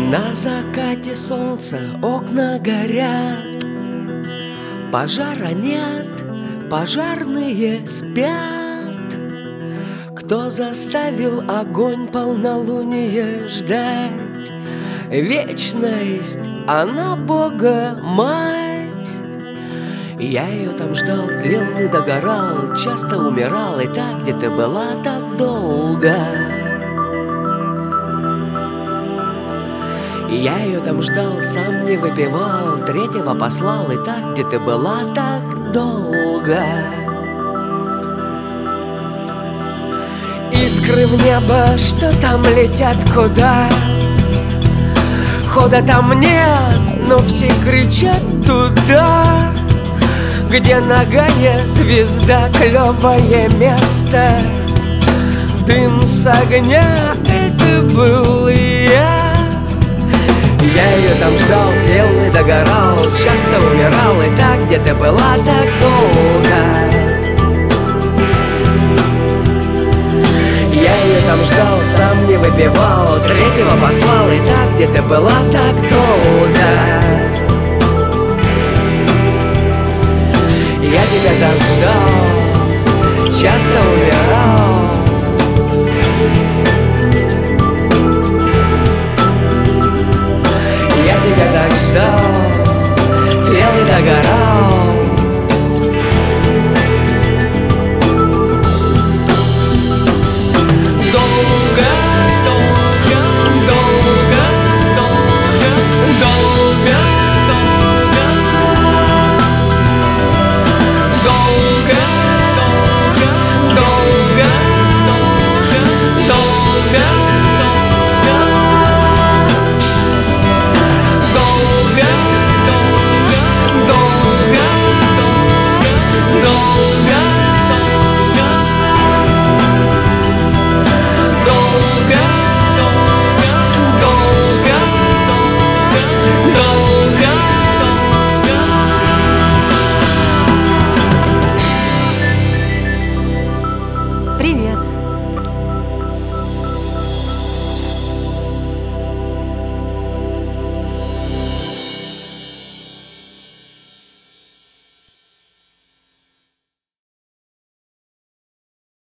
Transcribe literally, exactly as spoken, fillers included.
На закате солнца окна горят, пожара нет, пожарные спят. Кто заставил огонь полнолуния ждать? Вечность, она Бога мать. Я ее там ждал, тлел и догорал, часто умирал, и так, где ты была так долго. Я ее там ждал, сам не выпивал, третьего послал, и так, где ты была так долго. Искры в небо, что там летят куда? Хода там нет, но все кричат туда, где нагая звезда, клевое место. Дым с огня, это был я. Я ее там ждал, тлел и догорал, часто умирал, и так, где ты была так долго. Я ее там ждал, сам не выпивал, третьего послал, и так, где ты была так долго. Я тебя там ждал, часто умирал,